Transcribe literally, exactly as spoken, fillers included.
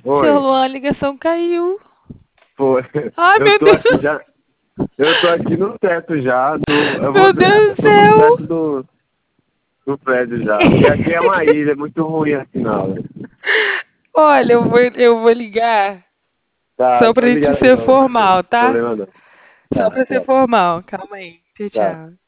Seu Oi, Luan, a ligação caiu. pô, Ai, eu meu tô aqui Deus. já, eu tô aqui no teto já, do, eu vou Meu ver, Deus eu do tô no céu. teto do, do prédio já, porque aqui é uma ilha, é muito ruim a sinal, né? Olha, eu vou, eu vou ligar Tá, só pra pode gente ligar aí ser não, não tem formal, tá? problema não. Só Tá, pra ser tá, formal. Calma aí. Tchau, tá. tchau.